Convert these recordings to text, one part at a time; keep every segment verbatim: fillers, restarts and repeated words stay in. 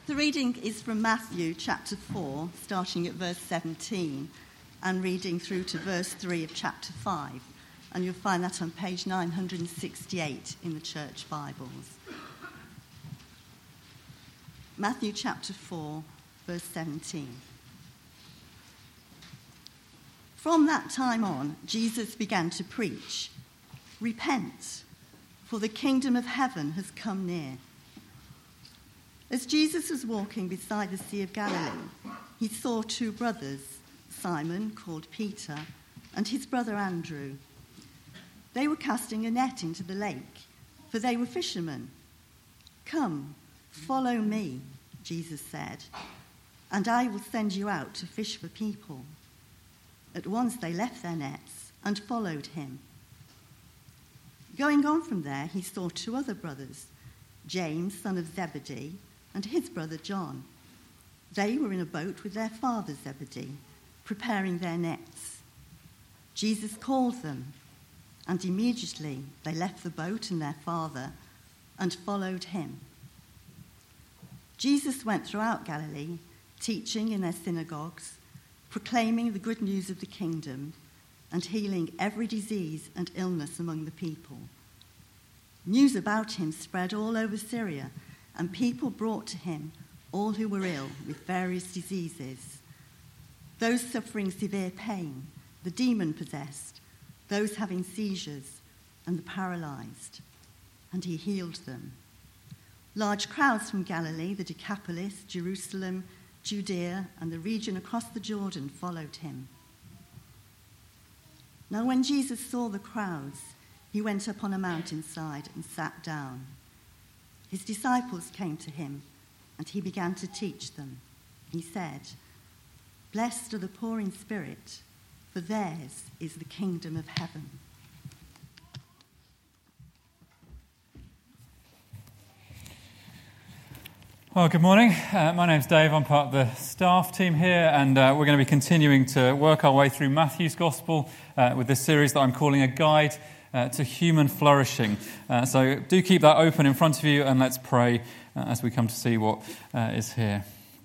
The reading is from Matthew chapter four, starting at verse seventeen, and reading through to verse three of chapter five. And you'll find that on page nine hundred sixty-eight in the Church Bibles. Matthew chapter four, verse seventeen. From that time on, Jesus began to preach, "Repent, for the kingdom of heaven has come near." As Jesus was walking beside the Sea of Galilee, he saw two brothers, Simon, called Peter, and his brother Andrew. They were casting a net into the lake, for they were fishermen. "Come, follow me," Jesus said, "and I will send you out to fish for people." At once they left their nets and followed him. Going on from there, he saw two other brothers, James, son of Zebedee, and his brother John. They were in a boat with their father Zebedee, preparing their nets. Jesus called them, and immediately they left the boat and their father and followed him. Jesus went throughout Galilee, teaching in their synagogues, proclaiming the good news of the kingdom, and healing every disease and illness among the people. News about him spread all over Syria, and people brought to him all who were ill with various diseases, those suffering severe pain, the demon-possessed, those having seizures, and the paralyzed, and he healed them. Large crowds from Galilee, the Decapolis, Jerusalem, Judea, and the region across the Jordan followed him. Now when Jesus saw the crowds, he went up on a mountainside and sat down. His disciples came to him, and he began to teach them. He said, "Blessed are the poor in spirit, for theirs is the kingdom of heaven." Well, good morning. Uh, my name's Dave. I'm part of the staff team here, and uh, we're going to be continuing to work our way through Matthew's Gospel uh, with this series that I'm calling A Guide uh, to Human Flourishing. Uh, so do keep that open in front of you, and let's pray uh, as we come to see what uh, is here.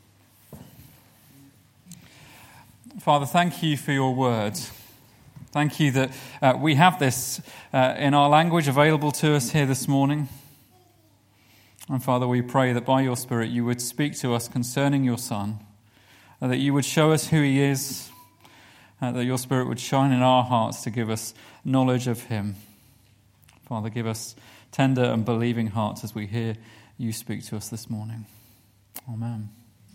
Father, thank you for your word. Thank you that uh, we have this uh, in our language available to us here this morning. And Father, we pray that by your Spirit you would speak to us concerning your Son, and that you would show us who he is, and that your Spirit would shine in our hearts to give us knowledge of him. Father, give us tender and believing hearts as we hear you speak to us this morning. Amen.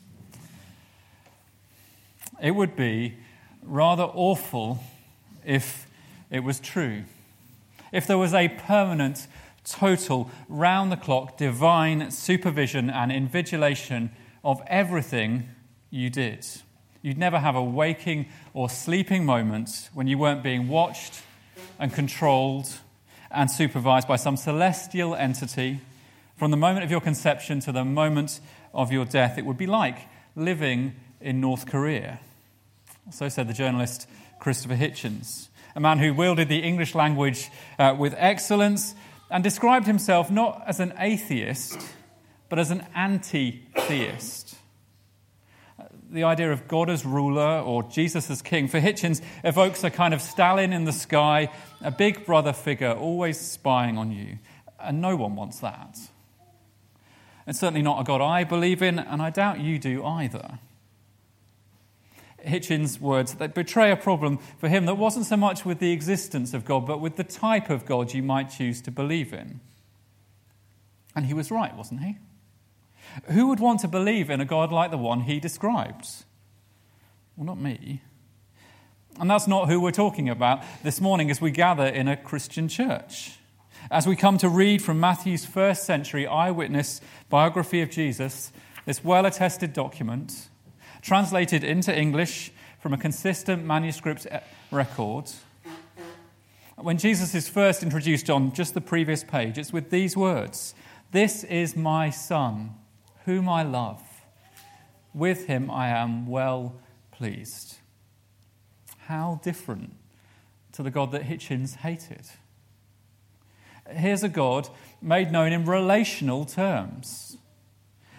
It would be rather awful if it was true, if there was a permanent, total, round-the-clock divine supervision and invigilation of everything you did. You'd never have a waking or sleeping moment when you weren't being watched and controlled and supervised by some celestial entity from the moment of your conception to the moment of your death. It would be like living in North Korea. So said the journalist Christopher Hitchens, a man who wielded the English language uh, with excellence and described himself not as an atheist, but as an anti-theist. The idea of God as ruler or Jesus as king for Hitchens evokes a kind of Stalin in the sky, a big brother figure always spying on you. And no one wants that. It's certainly not a God I believe in, and I doubt you do either. Hitchens' words, they betray a problem for him that wasn't so much with the existence of God, but with the type of God you might choose to believe in. And he was right, wasn't he? Who would want to believe in a God like the one he describes? Well, not me. And that's not who we're talking about this morning as we gather in a Christian church. As we come to read from Matthew's first century eyewitness biography of Jesus, this well-attested document, translated into English from a consistent manuscript record. When Jesus is first introduced on just the previous page, it's with these words, "This is my Son, whom I love. With him I am well pleased." How different to the God that Hitchens hated. Here's a God made known in relational terms.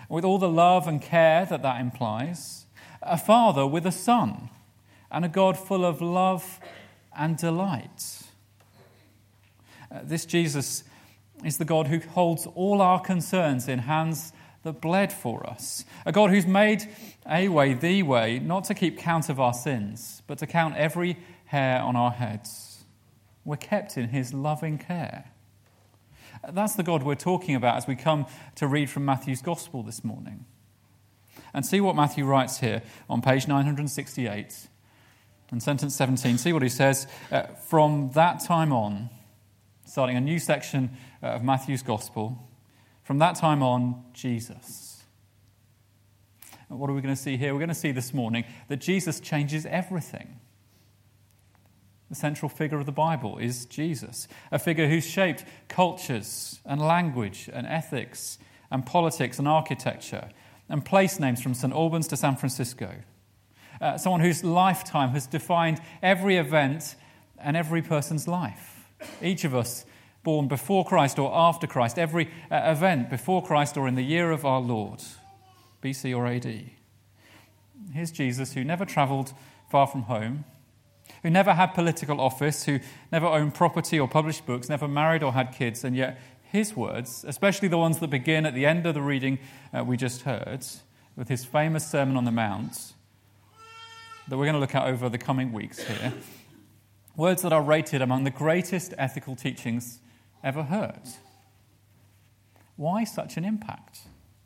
with all the love and care that that implies, a father with a son, and a God full of love and delight. Uh, this Jesus is the God who holds all our concerns in hands that bled for us. A God who's made a way, the way, not to keep count of our sins, but to count every hair on our heads. We're kept in his loving care. That's the God we're talking about as we come to read from Matthew's Gospel this morning. And see what Matthew writes here on page nine sixty-eight. In sentence seventeen, see what he says. Uh, from that time on, starting a new section of Matthew's Gospel, from that time on, Jesus. What are we going to see here? We're going to see this morning that Jesus changes everything. The central figure of the Bible is Jesus, a figure who's shaped cultures and language and ethics and politics and architecture and place names from Saint Albans to San Francisco. Uh, someone whose lifetime has defined every event and every person's life. Each of us born before Christ or after Christ, every uh, event before Christ or in the year of our Lord, B C or A D. Here's Jesus, who never travelled far from home, who never had political office, who never owned property or published books, never married or had kids, and yet his words, especially the ones that begin at the end of the reading uh, we just heard, with his famous Sermon on the Mount, that we're going to look at over the coming weeks here, words that are rated among the greatest ethical teachings ever heard. Why such an impact?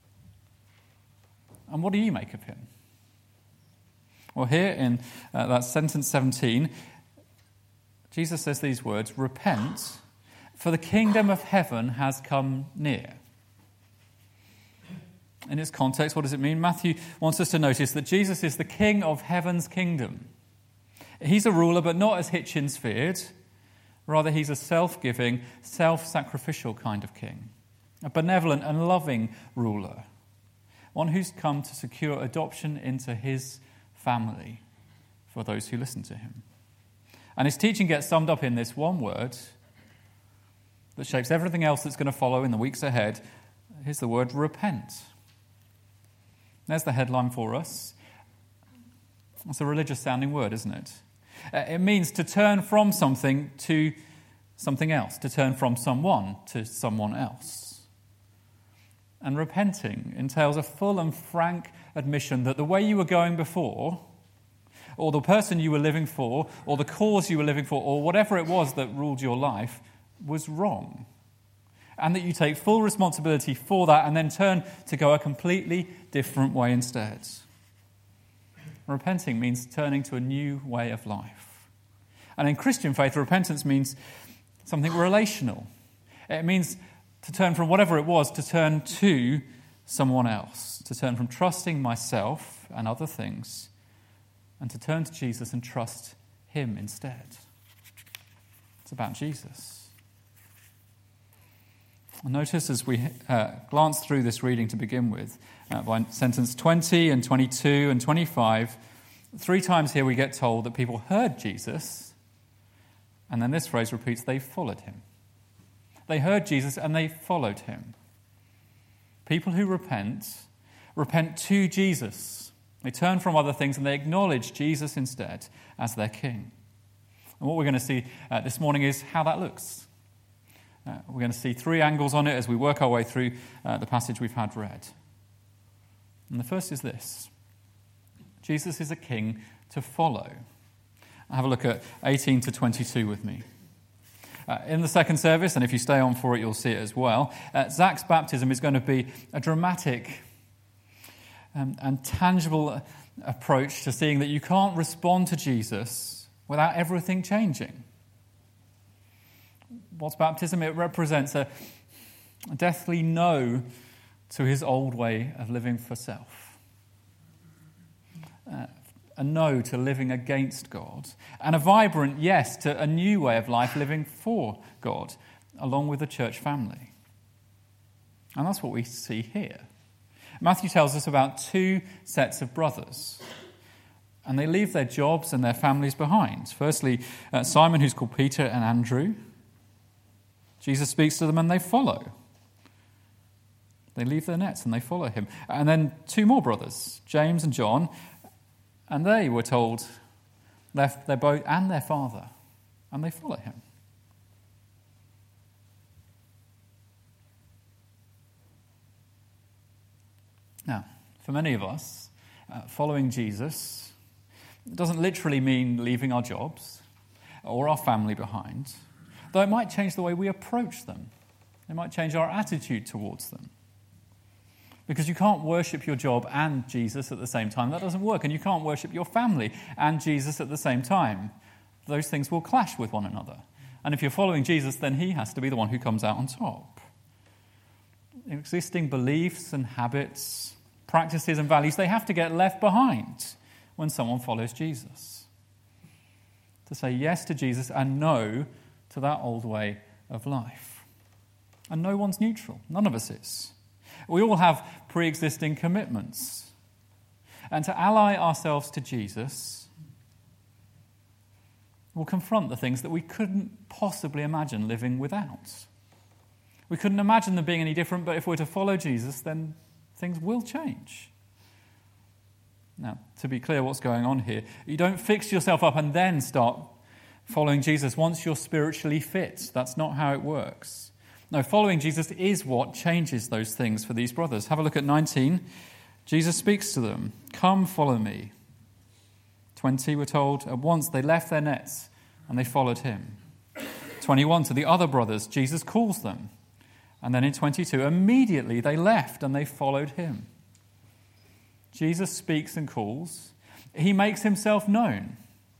And what do you make of him? Well, here in uh, that sentence seventeen, Jesus says these words, "Repent, for the kingdom of heaven has come near." In its context, what does it mean? Matthew wants us to notice that Jesus is the king of heaven's kingdom. He's a ruler, but not as Hitchens feared. Rather, he's a self-giving, self-sacrificial kind of king. A benevolent and loving ruler. One who's come to secure adoption into his family for those who listen to him. And his teaching gets summed up in this one word that shapes everything else that's going to follow in the weeks ahead. Here's the word, repent. There's the headline for us. It's a religious-sounding word, isn't it? It means to turn from something to something else, to turn from someone to someone else. And repenting entails a full and frank admission that the way you were going before, or the person you were living for, or the cause you were living for, or whatever it was that ruled your life, was wrong. And that you take full responsibility for that and then turn to go a completely different way instead. Repenting means turning to a new way of life. And in Christian faith, repentance means something relational. It means to turn from whatever it was to turn to someone else, to turn from trusting myself and other things and to turn to Jesus and trust him instead. It's about Jesus. Notice as we uh, glance through this reading to begin with, uh, by sentence twenty and twenty-two and twenty-five, three times here we get told that people heard Jesus, and then this phrase repeats, they followed him. They heard Jesus and they followed him. People who repent, repent to Jesus. They turn from other things and they acknowledge Jesus instead as their king. And what we're going to see uh, this morning is how that looks. Uh, we're going to see three angles on it as we work our way through uh, the passage we've had read. And the first is this. Jesus is a king to follow. Have a look at eighteen to twenty-two with me. Uh, in the second service, and if you stay on for it, you'll see it as well, uh, Zach's baptism is going to be a dramatic um, and tangible approach to seeing that you can't respond to Jesus without everything changing. What's baptism? It represents a, a deathly no to his old way of living for self. Uh, a no to living against God. And a vibrant yes to a new way of life living for God, along with the church family. And that's what we see here. Matthew tells us about two sets of brothers. And they leave their jobs and their families behind. Firstly, uh, Simon, who's called Peter, and Andrew. Jesus speaks to them and they follow. They leave their nets and they follow him. And then two more brothers, James and John, and they were told, left their boat and their father, and they follow him. Now, for many of us, uh, following Jesus doesn't literally mean leaving our jobs or our family behind, though it might change the way we approach them. It might change our attitude towards them. Because you can't worship your job and Jesus at the same time. That doesn't work. And you can't worship your family and Jesus at the same time. Those things will clash with one another. And if you're following Jesus, then he has to be the one who comes out on top. Existing beliefs and habits, practices and values, they have to get left behind when someone follows Jesus. To say yes to Jesus and no to that old way of life. And no one's neutral. None of us is. We all have pre-existing commitments. And to ally ourselves to Jesus will confront the things that we couldn't possibly imagine living without. We couldn't imagine them being any different, but if we're to follow Jesus, then things will change. Now, to be clear what's going on here, you don't fix yourself up and then start following Jesus once you're spiritually fit. That's not how it works. No, following Jesus is what changes those things for these brothers. Have a look at nineteen. Jesus speaks to them. Come, follow me. twenty, we're told, at once they left their nets and they followed him. twenty-one, to the other brothers, Jesus calls them. And then in twenty-two, immediately they left and they followed him. Jesus speaks and calls. He makes himself known.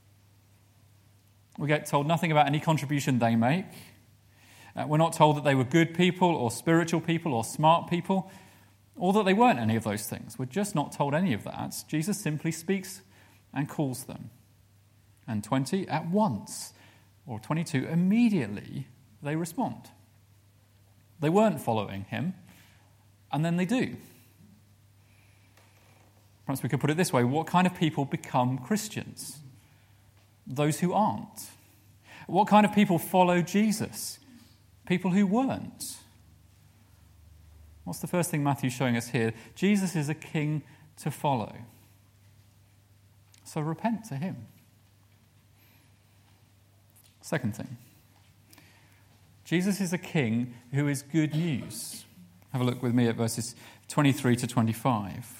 We get told nothing about any contribution they make. Uh, we're not told that they were good people or spiritual people or smart people, or that they weren't any of those things. We're just not told any of that. Jesus simply speaks and calls them. And twenty, at once, or twenty-two, immediately they respond. They weren't following him, and then they do. Perhaps we could put it this way: what kind of people become Christians? Those who aren't. What kind of people follow Jesus? People who weren't. What's the first thing Matthew's showing us here? Jesus is a king to follow. So repent to him. Second thing. Jesus is a king who is good news. Have a look with me at verses twenty-three to twenty-five.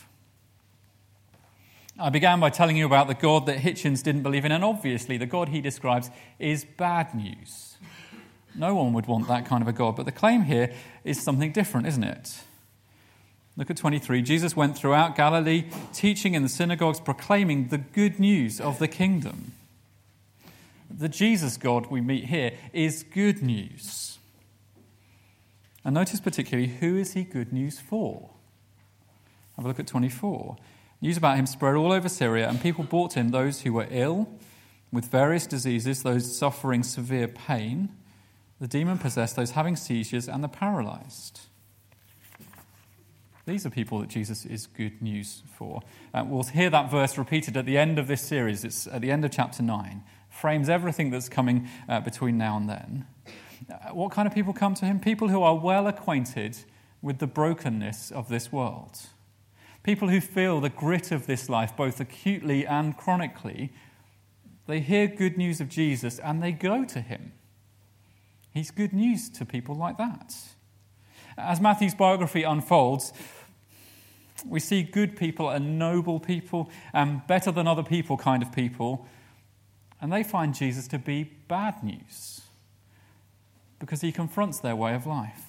I began by telling you about the God that Hitchens didn't believe in, and obviously the God he describes is bad news. No one would want that kind of a God, but the claim here is something different, isn't it? Look at twenty-three. Jesus went throughout Galilee, teaching in the synagogues, proclaiming the good news of the kingdom. The Jesus God we meet here is good news. And notice particularly, who is he good news for? Have a look at twenty-four. News about him spread all over Syria, and people brought to him those who were ill with various diseases, those suffering severe pain, the demon-possessed, those having seizures, and the paralyzed. These are people that Jesus is good news for. Uh, we'll hear that verse repeated at the end of this series. It's at the end of chapter nine. Frames everything that's coming uh, between now and then. Uh, what kind of people come to him? People who are well acquainted with the brokenness of this world. People who feel the grit of this life, both acutely and chronically. They hear good news of Jesus and they go to him. He's good news to people like that. As Matthew's biography unfolds, we see good people and noble people and better than other people kind of people, and they find Jesus to be bad news because he confronts their way of life.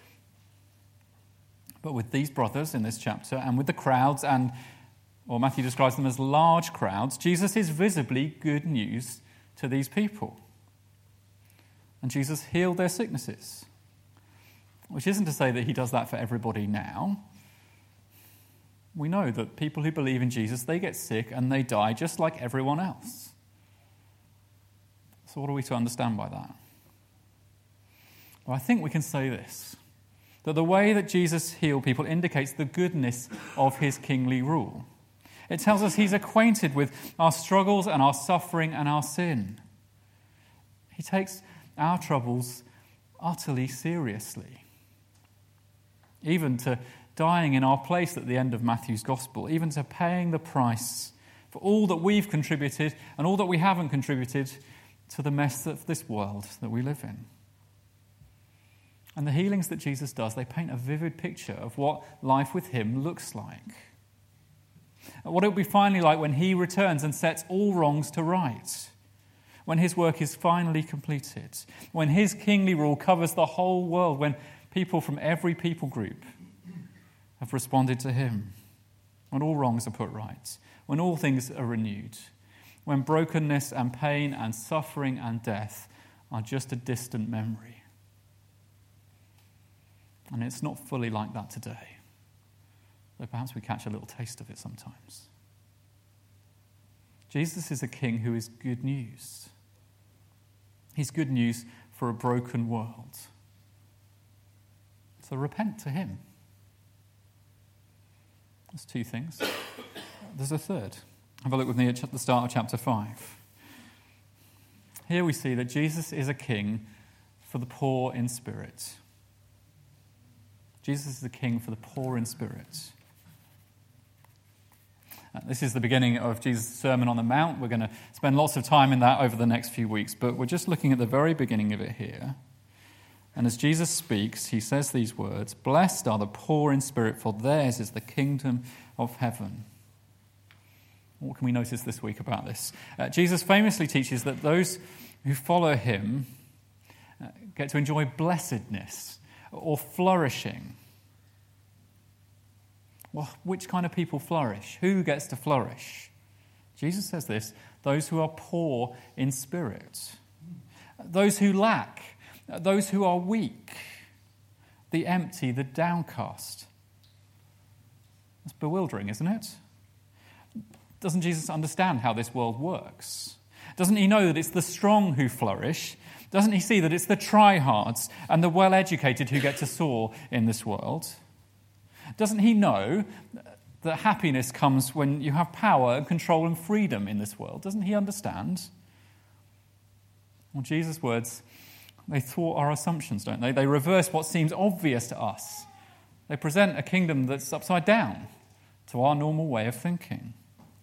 But with these brothers in this chapter and with the crowds, and or Matthew describes them as large crowds, Jesus is visibly good news to these people. And Jesus healed their sicknesses. Which isn't to say that he does that for everybody now. We know that people who believe in Jesus, they get sick and they die just like everyone else. So what are we to understand by that? Well, I think we can say this, that the way that Jesus healed people indicates the goodness of his kingly rule. It tells us he's acquainted with our struggles and our suffering and our sin. He takes our troubles utterly seriously. even to dying in our place at the end of Matthew's gospel, even to paying the price for all that we've contributed and all that we haven't contributed to the mess of this world that we live in. And the healings that Jesus does, they paint a vivid picture of what life with him looks like. What it will be finally like when he returns and sets all wrongs to right, when his work is finally completed, when his kingly rule covers the whole world, when people from every people group have responded to him, when all wrongs are put right, when all things are renewed, when brokenness and pain and suffering and death are just a distant memory. And it's not fully like that today, though perhaps we catch a little taste of it sometimes. Jesus is a king who is good news. He's good news for a broken world. So repent to him. There's two things. There's a third. Have a look with me at the start of chapter five. Here we see that Jesus is a king for the poor in spirit. Jesus is the king for the poor in spirit. Uh, this is the beginning of Jesus' Sermon on the Mount. We're going to spend lots of time in that over the next few weeks, but we're just looking at the very beginning of it here. And as Jesus speaks, he says these words, "Blessed are the poor in spirit, for theirs is the kingdom of heaven." What can we notice this week about this? Uh, Jesus famously teaches that those who follow him uh, get to enjoy blessedness or flourishing. Well, which kind of people flourish? Who gets to flourish? Jesus says this, those who are poor in spirit, those who lack, those who are weak, the empty, the downcast. That's bewildering, isn't it? Doesn't Jesus understand how this world works? Doesn't he know that it's the strong who flourish? Doesn't he see that it's the tryhards and the well-educated who get to soar in this world? Doesn't he know that happiness comes when you have power and control and freedom in this world? Doesn't he understand? Well, Jesus' words, they thwart our assumptions, don't they? They reverse what seems obvious to us. They present a kingdom that's upside down to our normal way of thinking.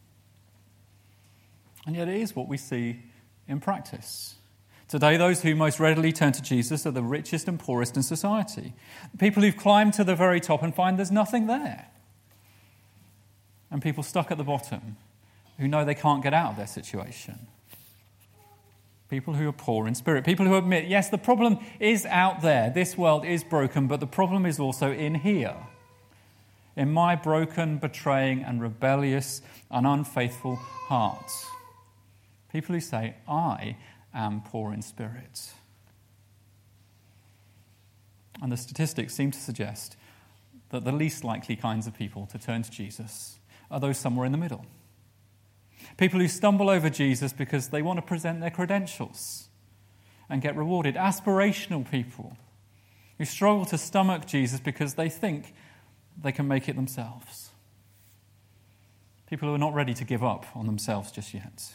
And yet it is what we see in practice. Today, those who most readily turn to Jesus are the richest and poorest in society. People who've climbed to the very top and find there's nothing there. And people stuck at the bottom who know they can't get out of their situation. People who are poor in spirit. People who admit, yes, the problem is out there. This world is broken, but the problem is also in here. In my broken, betraying, and rebellious and unfaithful heart. People who say, I am poor in spirit. And the statistics seem to suggest that the least likely kinds of people to turn to Jesus are those somewhere in the middle. People who stumble over Jesus because they want to present their credentials and get rewarded. Aspirational people who struggle to stomach Jesus because they think they can make it themselves. People who are not ready to give up on themselves just yet.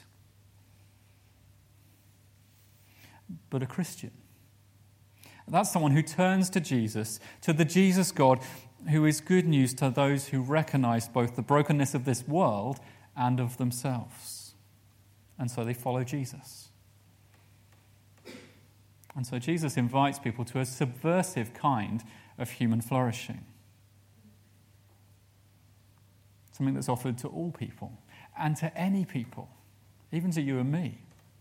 But a Christian, that's someone who turns to Jesus, to the Jesus God who is good news to those who recognize both the brokenness of this world and of themselves. And so they follow Jesus. And so Jesus invites people to a subversive kind of human flourishing. Something that's offered to all people and to any people, even to you and me.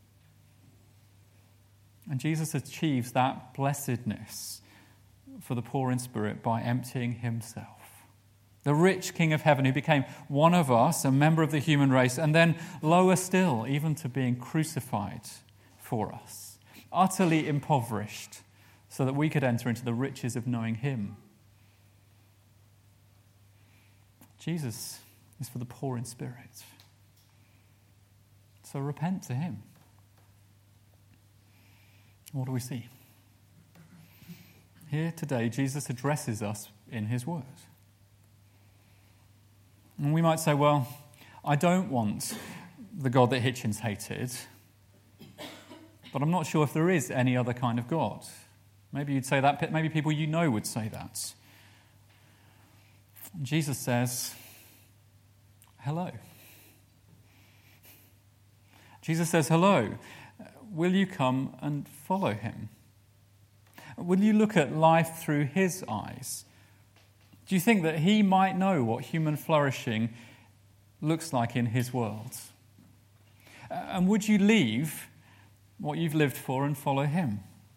And Jesus achieves that blessedness for the poor in spirit by emptying himself. The rich King of heaven who became one of us, a member of the human race, and then lower still, even to being crucified for us, utterly impoverished, so that we could enter into the riches of knowing him. Jesus is for the poor in spirit. So repent to him. What do we see? Here today, Jesus addresses us in his word. And we might say, well, I don't want the God that Hitchens hated, but I'm not sure if there is any other kind of God. Maybe you'd say that, maybe people you know would say that. Jesus says, hello. Jesus says, hello. Will you come and follow him? Will you look at life through his eyes? Do you think that he might know what human flourishing looks like in his world? And would you leave what you've lived for and follow him?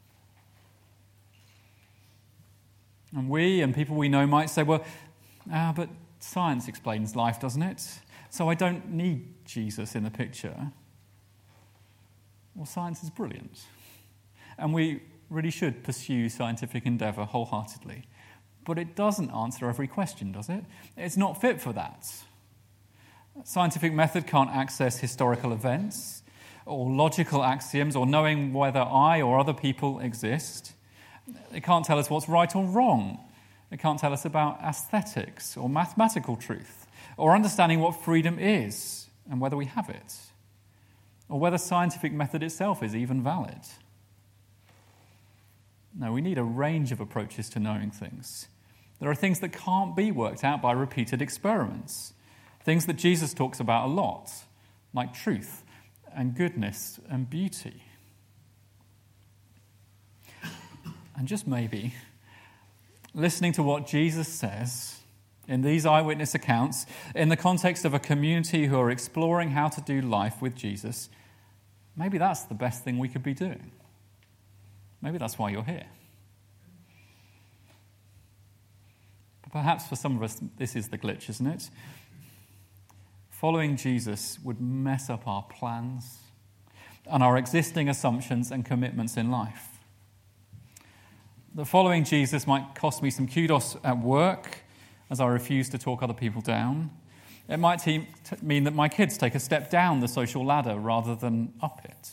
And we and people we know might say, well, ah, but science explains life, doesn't it? So I don't need Jesus in the picture. Well, science is brilliant. And we really should pursue scientific endeavour wholeheartedly. But it doesn't answer every question, does it? It's not fit for that. Scientific method can't access historical events or logical axioms or knowing whether I or other people exist. It can't tell us what's right or wrong. It can't tell us about aesthetics or mathematical truth or understanding what freedom is and whether we have it, or whether scientific method itself is even valid. No, we need a range of approaches to knowing things. There are things that can't be worked out by repeated experiments, things that Jesus talks about a lot, like truth and goodness and beauty. And just maybe, listening to what Jesus says in these eyewitness accounts, in the context of a community who are exploring how to do life with Jesus, maybe that's the best thing we could be doing. Maybe that's why you're here. But perhaps for some of us, this is the glitch, isn't it? Following Jesus would mess up our plans and our existing assumptions and commitments in life. The following Jesus might cost me some kudos at work as I refuse to talk other people down. It might te- t- mean that my kids take a step down the social ladder rather than up it.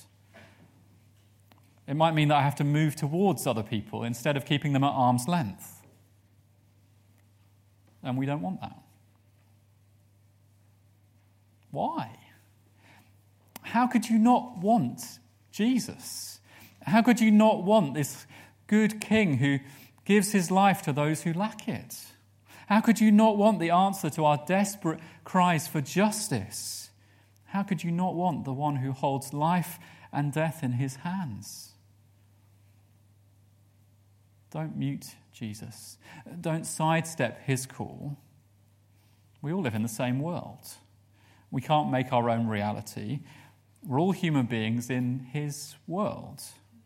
It might mean that I have to move towards other people instead of keeping them at arm's length. And we don't want that. Why? How could you not want Jesus? How could you not want this good king who gives his life to those who lack it? How could you not want the answer to our desperate cries for justice? How could you not want the one who holds life and death in his hands? Don't mute Jesus. Don't sidestep his call. We all live in the same world. We can't make our own reality. We're all human beings in his world.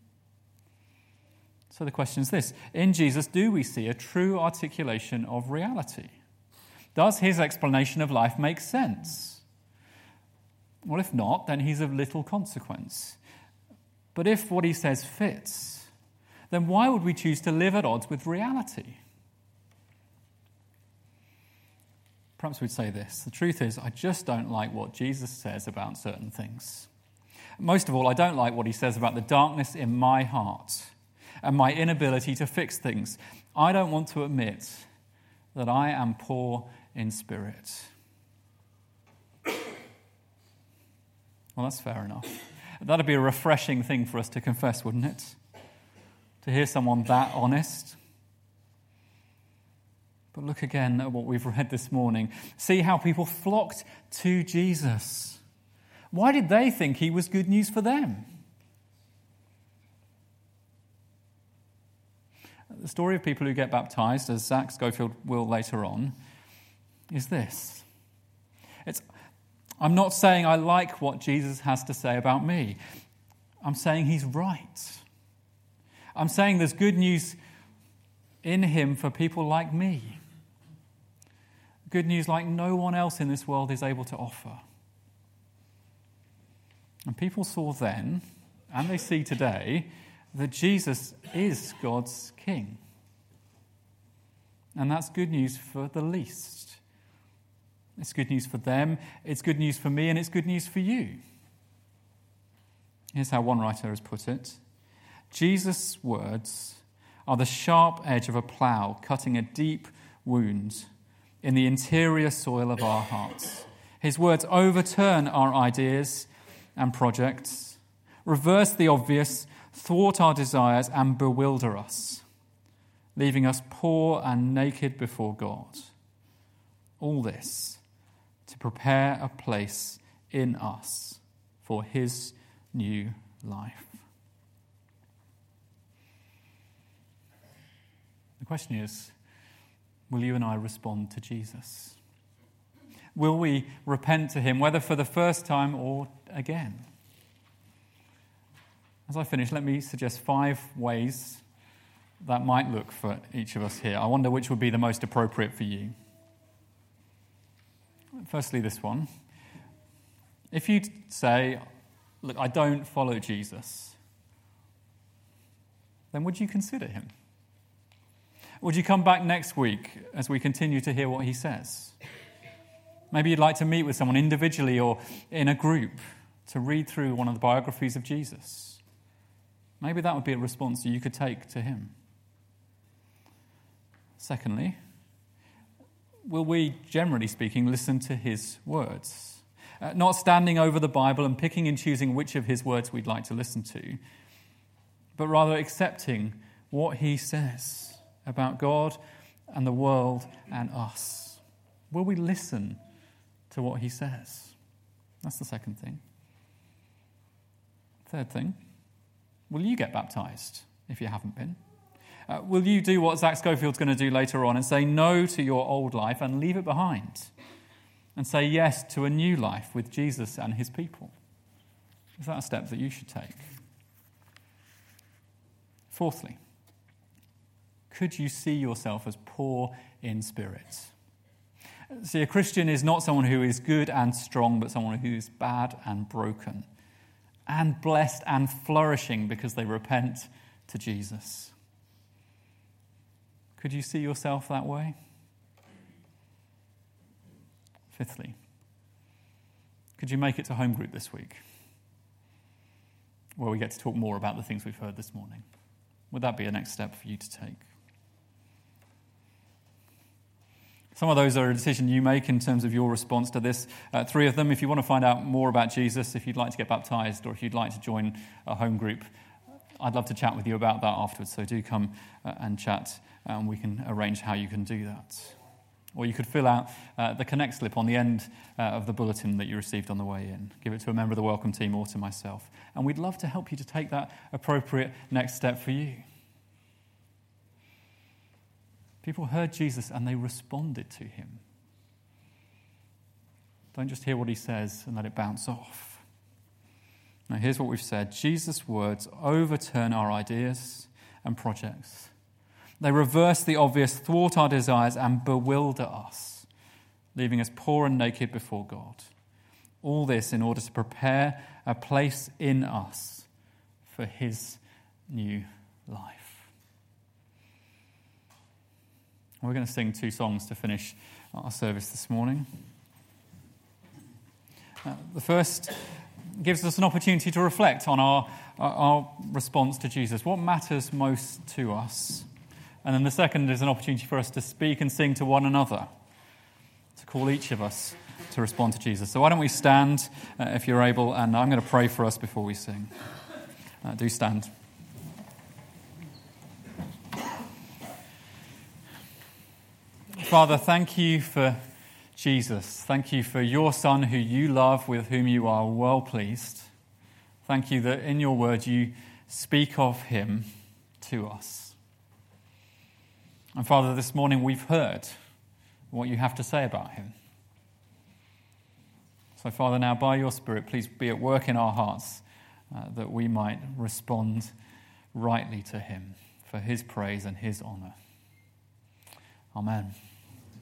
So the question is this: in Jesus, do we see a true articulation of reality? Does his explanation of life make sense? Well, if not, then he's of little consequence. But if what he says fits, then why would we choose to live at odds with reality? Perhaps we'd say this: the truth is, I just don't like what Jesus says about certain things. Most of all, I don't like what he says about the darkness in my heart and my inability to fix things. I don't want to admit that I am poor in spirit. Well, that's fair enough. That'd be a refreshing thing for us to confess, wouldn't it? To hear someone that honest. But look again at what we've read this morning. See how people flocked to Jesus. Why did they think he was good news for them? The story of people who get baptized, as Zach Schofield will later on, is this. It's, I'm not saying I like what Jesus has to say about me. I'm saying he's right. I'm saying there's good news in him for people like me. Good news like no one else in this world is able to offer. And people saw then, and they see today, that Jesus is God's King. And that's good news for the least. It's good news for them, it's good news for me, and it's good news for you. Here's how one writer has put it. Jesus' words are the sharp edge of a plough cutting a deep wound in the interior soil of our hearts. His words overturn our ideas and projects, reverse the obvious, thwart our desires, and bewilder us, leaving us poor and naked before God. All this to prepare a place in us for his new life. The question is, will you and I respond to Jesus? Will we repent to him, whether for the first time or again? As I finish, let me suggest five ways that might look for each of us here. I wonder which would be the most appropriate for you. Firstly, this one. If you say, look, I don't follow Jesus, then would you consider him? Would you come back next week as we continue to hear what he says? Maybe you'd like to meet with someone individually or in a group to read through one of the biographies of Jesus. Maybe that would be a response that you could take to him. Secondly, will we, generally speaking, listen to his words? Uh, not standing over the Bible and picking and choosing which of his words we'd like to listen to, but rather accepting what he says about God and the world and us. Will we listen to what he says? That's the second thing. Third thing, will you get baptized if you haven't been? Uh, will you do what Zach Schofield's going to do later on and say no to your old life and leave it behind and say yes to a new life with Jesus and his people? Is that a step that you should take? Fourthly, could you see yourself as poor in spirit? See, a Christian is not someone who is good and strong, but someone who is bad and broken, and blessed and flourishing because they repent to Jesus. Could you see yourself that way? Fifthly, could you make it to home group this week, where we get to talk more about the things we've heard this morning? Would that be a next step for you to take? Some of those are a decision you make in terms of your response to this. Uh, three of them, if you want to find out more about Jesus, if you'd like to get baptized, or if you'd like to join a home group, I'd love to chat with you about that afterwards. So do come uh, and chat, and we can arrange how you can do that. Or you could fill out uh, the Connect slip on the end uh, of the bulletin that you received on the way in. Give it to a member of the welcome team or to myself. And we'd love to help you to take that appropriate next step for you. People heard Jesus and they responded to him. Don't just hear what he says and let it bounce off. Now here's what we've said. Jesus' words overturn our ideas and projects. They reverse the obvious, thwart our desires and bewilder us, leaving us poor and naked before God. All this in order to prepare a place in us for his new life. We're going to sing two songs to finish our service this morning. Uh, the first gives us an opportunity to reflect on our, our response to Jesus. What matters most to us? And then the second is an opportunity for us to speak and sing to one another, to call each of us to respond to Jesus. So why don't we stand, uh, if you're able, and I'm going to pray for us before we sing. Uh, do stand. Father, thank you for Jesus. Thank you for your Son who you love, with whom you are well pleased. Thank you that in your word you speak of him to us. And Father, this morning we've heard what you have to say about him. So Father, now by your Spirit, please be at work in our hearts uh, that we might respond rightly to him for his praise and his honour. Amen.